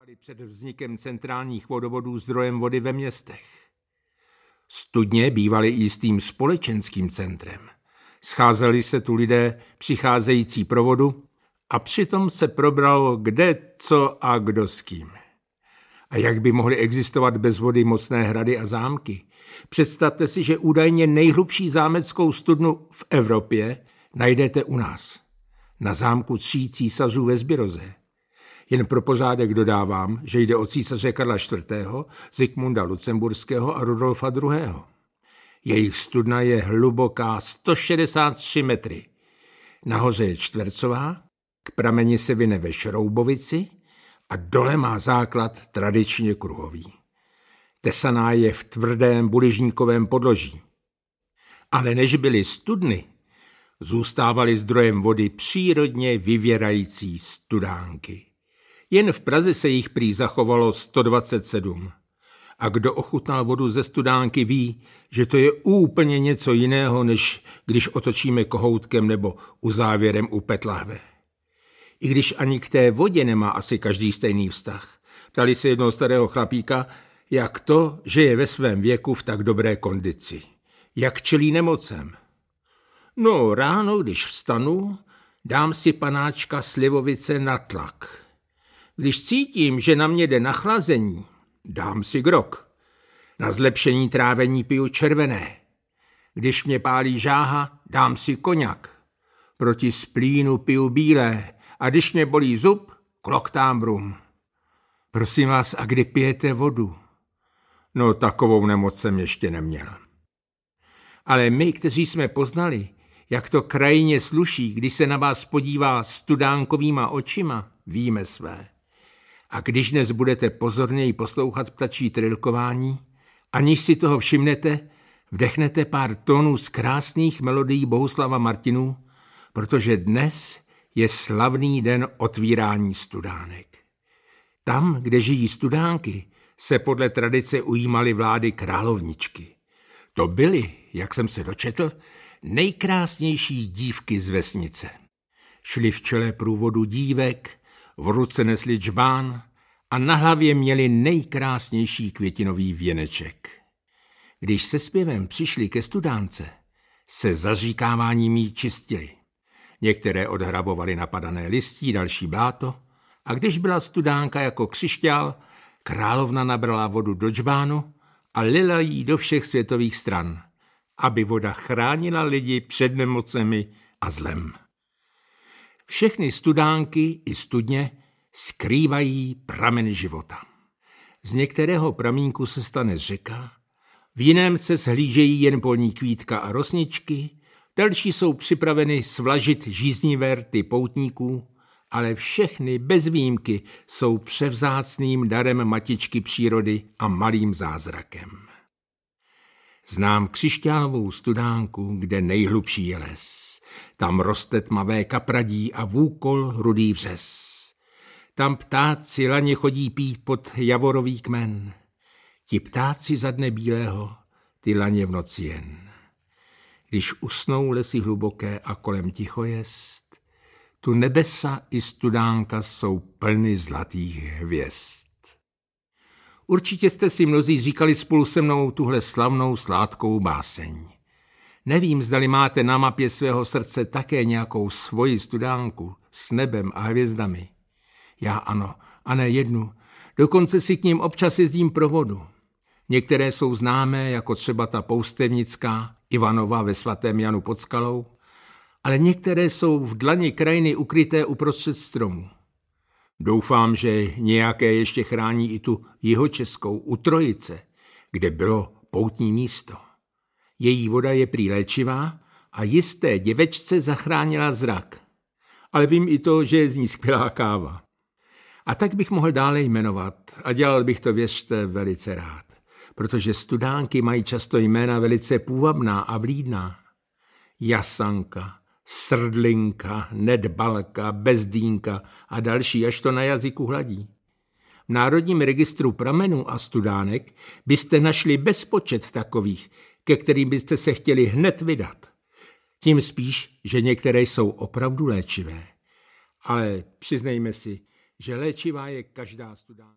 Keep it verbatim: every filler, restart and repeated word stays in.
před vznikem centrálních vodovodů zdrojem vody ve městech. Studně bývaly jistým společenským centrem. Scházeli se tu lidé přicházející pro vodu a přitom se probralo kde, co a kdo s kým. A jak by mohly existovat bez vody mocné hrady a zámky? Představte si, že údajně nejhlubší zámeckou studnu v Evropě najdete u nás, na zámku tří císařů ve Zbiroze. Jen pro pořádek dodávám, že jde o císaře Karla čtvrtého., Zikmunda Lucemburského a Rudolfa druhého. Jejich studna je hluboká sto šedesát tři metry. Nahoře je čtvercová, k prameni se vyne ve Šroubovici a dole má základ tradičně kruhový. Tesaná je v tvrdém buližníkovém podloží. Ale než byly studny, zůstávaly zdrojem vody přírodně vyvěrající studánky. Jen v Praze se jich prý zachovalo sto dvacet sedm. A kdo ochutnal vodu ze studánky ví, že to je úplně něco jiného, než když otočíme kohoutkem nebo uzávěrem u PET lahve. I když ani k té vodě nemá asi každý stejný vztah. Ptali se jednoho starého chlapíka, jak to, že je ve svém věku v tak dobré kondici. Jak čelí nemocem. No, ráno, když vstanu, dám si panáčka slivovice na tlak. Když cítím, že na mě jde nachlazení, dám si grog. Na zlepšení trávení piju červené. Když mě pálí žáha, dám si koňak. Proti splínu piju bílé a když mě bolí zub, kloktám brum. Prosím vás, a kdy pijete vodu? No, takovou nemoc jsem ještě neměl. Ale my, kteří jsme poznali, jak to krajině sluší, když se na vás podívá studánkovýma očima, víme své. A když dnes budete pozorněji poslouchat ptačí trilkování, aniž si toho všimnete, vdechnete pár tónů z krásných melodií Bohuslava Martinů, protože dnes je slavný den otvírání studánek. Tam, kde žijí studánky, se podle tradice ujímaly vlády královničky. To byly, jak jsem se dočetl, nejkrásnější dívky z vesnice. Šly v čele průvodu dívek, v ruce nesli džbán a na hlavě měli nejkrásnější květinový věneček. Když se zpěvem přišli ke studánce, se zaříkáváním jí čistili. Některé odhrabovali napadané listí, další bláto, a když byla studánka jako křišťál, královna nabrala vodu do džbánu a lila jí do všech světových stran, aby voda chránila lidi před nemocemi a zlem. Všechny studánky i studně skrývají pramen života. Z některého pramínku se stane řeka, v jiném se shlížejí jen polní kvítka a rosničky, další jsou připraveny svlažit žíznivé rty poutníků, ale všechny bez výjimky jsou převzácným darem matičky přírody a malým zázrakem. Znám křišťálovou studánku, kde nejhlubší je les. Tam roste tmavé kapradí a vůkol rudý vřes. Tam ptáci laně chodí pít pod javorový kmen. Ti ptáci za dne bílého, ty laně v noci jen. Když usnou lesy hluboké a kolem ticho jest, tu nebesa i studánka jsou plny zlatých hvězd. Určitě jste si mnozí říkali spolu se mnou tuhle slavnou sládkou báseň. Nevím, zdali máte na mapě svého srdce také nějakou svoji studánku s nebem a hvězdami. Já ano, a ne jednu. Dokonce si k ním občas jezdím pro vodu. Některé jsou známé, jako třeba ta poustevnická, Ivanova ve svatém Janu pod Skalou, ale některé jsou v dlani krajiny ukryté uprostřed stromu. Doufám, že nějaké ještě chrání i tu jihočeskou u Trojice, kde bylo poutní místo. Její voda je prý léčivá a jisté děvečce zachránila zrak. Ale vím i to, že je z ní skvělá káva. A tak bych mohl dále jmenovat a dělal bych to, věřte, velice rád, protože studánky mají často jména velice půvabná a vlídná. Jasanka, Srdlinka, Nedbalka, Bezdínka a další, až to na jazyku hladí. V Národním registru pramenů a studánek byste našli bezpočet takových, ke kterým byste se chtěli hned vydat. Tím spíš, že některé jsou opravdu léčivé. Ale přiznejme si, že léčivá je každá studánka.